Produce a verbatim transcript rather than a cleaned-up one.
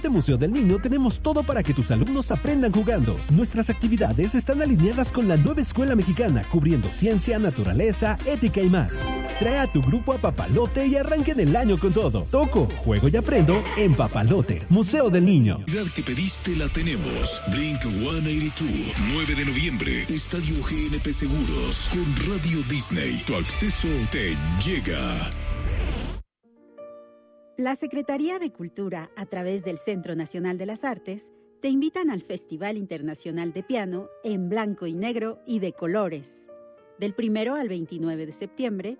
En el Museo del Niño tenemos todo para que tus alumnos aprendan jugando. Nuestras actividades están alineadas con la nueva escuela mexicana, cubriendo ciencia, naturaleza, ética y más. Trae a tu grupo a Papalote y arranquen el año con todo. Toco, juego y aprendo en Papalote, Museo del Niño. La que pediste la tenemos. Blink ciento ochenta y dos, nueve de noviembre, Estadio G N P Seguros, con Radio Disney. Tu acceso te llega. La Secretaría de Cultura, a través del Centro Nacional de las Artes, te invitan al Festival Internacional de Piano en Blanco y Negro y de Colores. Del primero al veintinueve de septiembre,